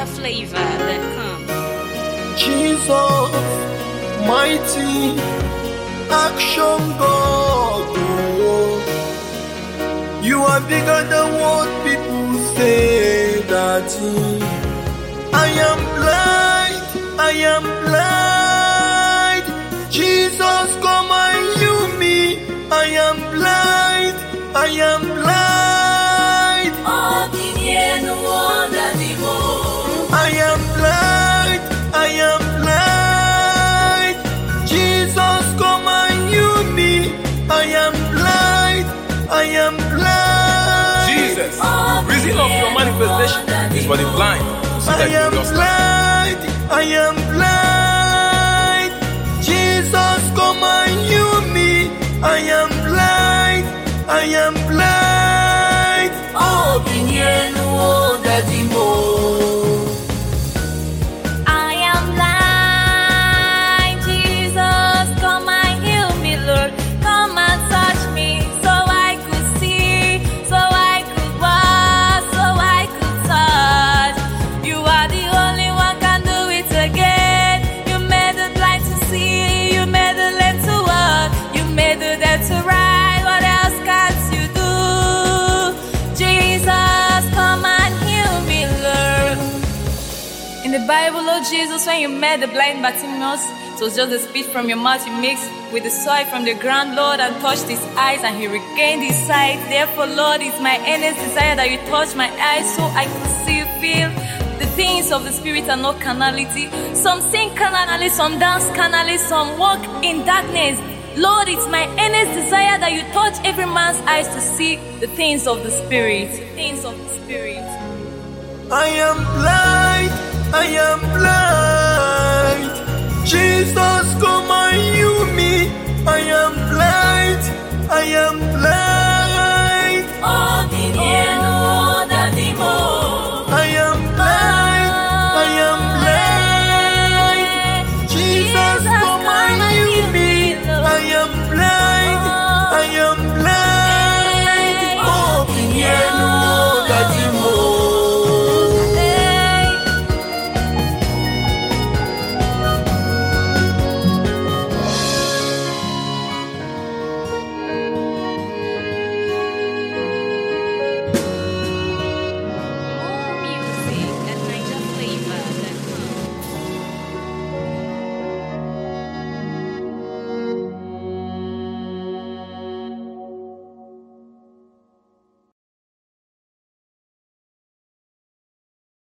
NigerFlavor.com. Jesus, mighty action God. Oh, you are bigger than what people say that I am blind, I am blind. Jesus, come and heal me. I am blind, I am blind. I am blind, I am blind. Jesus, come and heal me. I am blind, I am blind. Jesus, reason of your manifestation is for the blind. I am blind, I am blind. Jesus, come and heal me. I am blind, I am blind. Oh, In the Bible, Lord Jesus, when you met the blind Bartimaeus, it was just the spit from your mouth you mixed with the soil from the ground, Lord, and touched his eyes, and he regained his sight. Therefore, Lord, it's my earnest desire that you touch my eyes so I can see, feel the things of the Spirit and not carnality. Some sing carnally, some dance carnally, some walk in darkness. Lord, it's my earnest desire that you touch every man's eyes to see the things of the Spirit. The things of the Spirit. I am blind, I am blind. Jesus, come and heal me. I am